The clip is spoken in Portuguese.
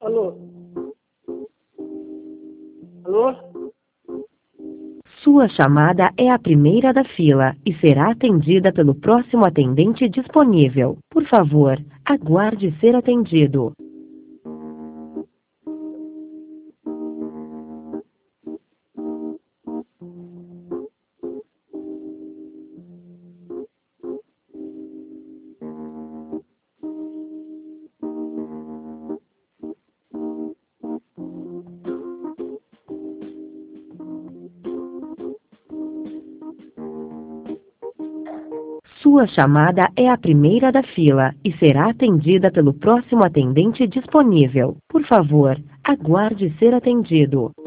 Alô? Alô? Sua chamada é a primeira da fila e será atendida pelo próximo atendente disponível. Por favor, aguarde ser atendido. Sua chamada é a primeira da fila e será atendida pelo próximo atendente disponível. Por favor, aguarde ser atendido.